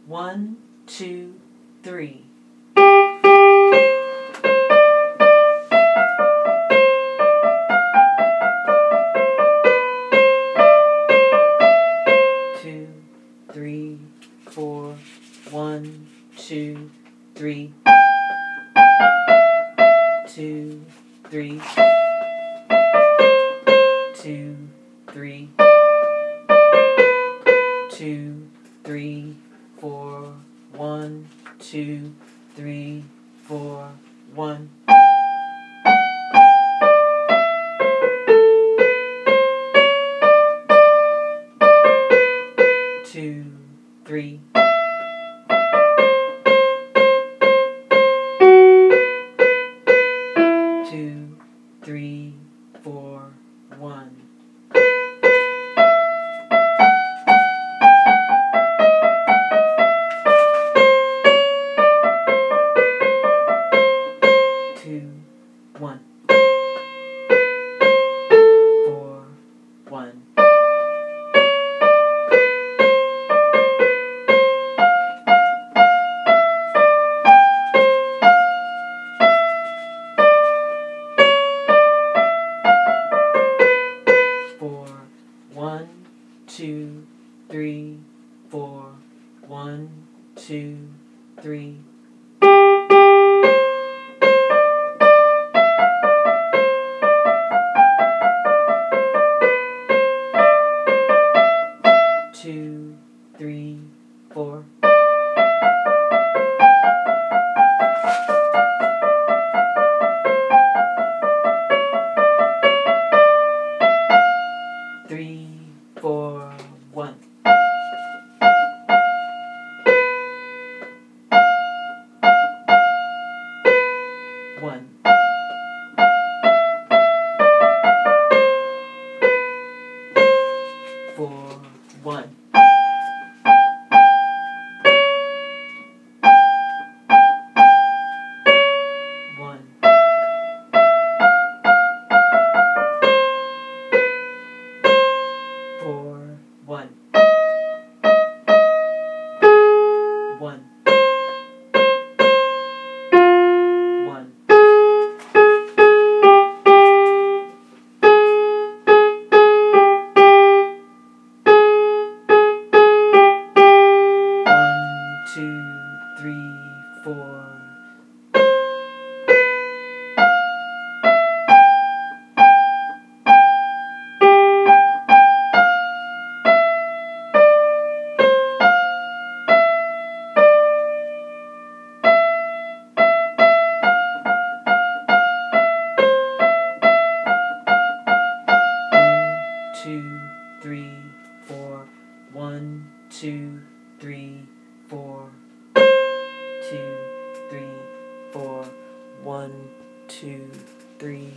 1, 2, 3. 2, 3, 4. 1, 2, 3. 2, 3. 2, 3. 2, 3, 4. 1, 2, 3, 4. 1. 2, 3. 2, 3, 4. 1. 2, 1. 4, 1. 4, 1, 2, 3, 4, 1, 2, 3. 2, 3, 4. 3, 4, 1. 1. 4, 1. 1. 4, 1. 1. 1. 2, 3, 4. 2, 3, 4. 1, 2, 3, 4. 2, 3, 4. 1, 2, 3,